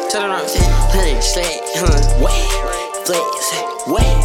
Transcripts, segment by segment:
Tell them I'm saying, honey, slay, wait, flex, wait.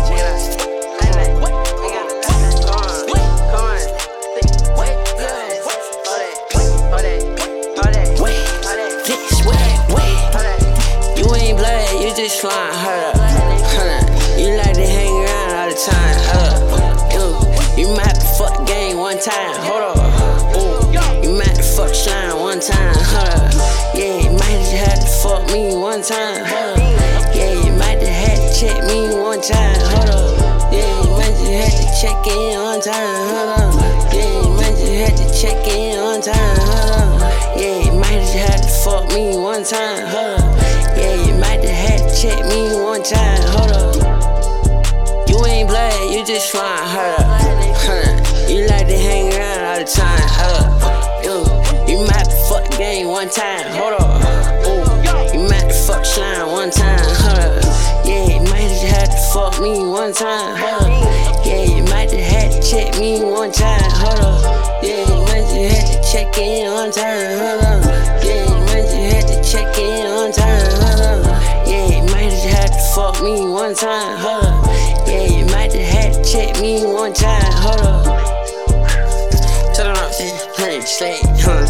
You ain't blood, you just slime, hold up. You like to hang around all the time, hold up. You might fuck gang one time, hold up. You might fuck slime one time, hold up. Yeah, you might just have to fuck me one time, hold up. Yeah, you might just have to check me one time, hold up. Yeah, you might just have to check in one time, hold up. Yeah, you might just have to check in one time, hold up. Yeah, you might just have to fuck me one time, hold up. Yeah, you might just have to check me one time, hold up. You ain't blood, you just slime, hold up. You like to hang around all the time, hold up. You might fuck the game one time, hold up. You might fuck slime one time, hold up. Yeah, you might just have to fuck me one time, hold up. Yeah, you might just have to check me one time, hold up. Yeah, you might just have to check in one time, hold up. Yeah, you might just have to check in one time, hold up. Yeah, you might just have to fuck me one time, hold up. Yeah, you might just have to check me one time, hold up. Tell them I'm saying, honey, slay,